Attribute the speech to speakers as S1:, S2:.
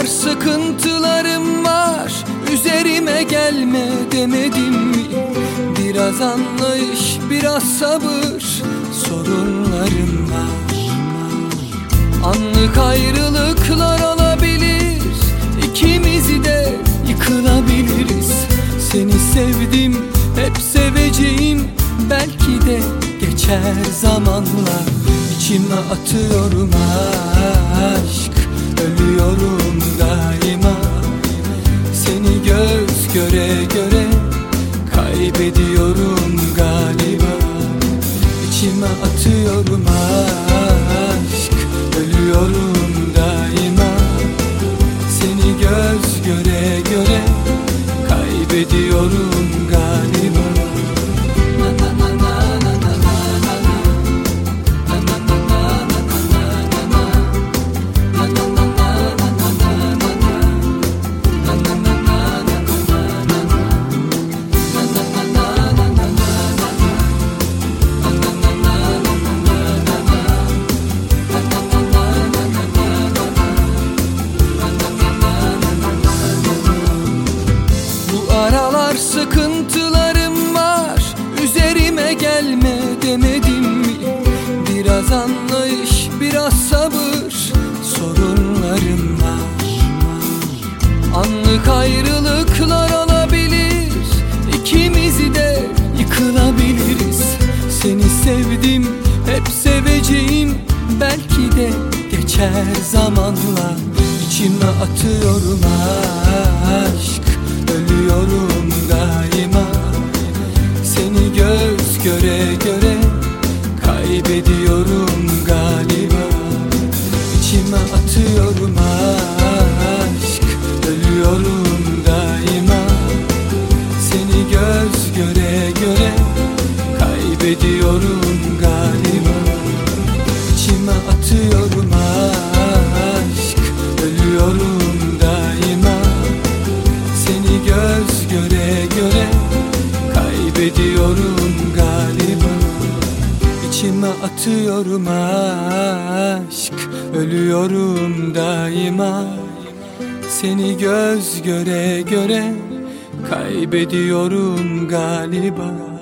S1: aralar sıkıntılarım var. Üzerime gelme demedim mi? Biraz anlayış, biraz sabır, sorunlarım var. Anlık ayrılıklar olabilir, ikimiz de yıkılabiliriz. Seni sevdim, hep seveceğim, belki de geçer zamanla. İçime atıyorum aşk, ölüyorum daima. Seni göz göre göre kaybediyorum galiba. İçime atıyorum aşk, ölüyorum daima. Seni göz göre göre kaybediyorum galiba. Sıkıntılarım var, üzerime gelme demedim mi? Biraz anlayış, biraz sabır, sorunlarım var. Anlık ayrılıklar olabilir, ikimiz de yıkılabiliriz. Seni sevdim, hep seveceğim, belki de geçer zamanla. İçime atıyorum aşk, ölüyorum daima. Seni göz göre göre kaybediyorum galiba. İçime atıyorum aşk, ölüyorum daima. Seni göz göre göre kaybediyorum galiba. İçime atıyorum aşk, ölüyorum daima. Seni göz göre göre kaybediyorum galiba. İçime atıyorum aşk, ölüyorum daima. Seni göz göre göre kaybediyorum galiba.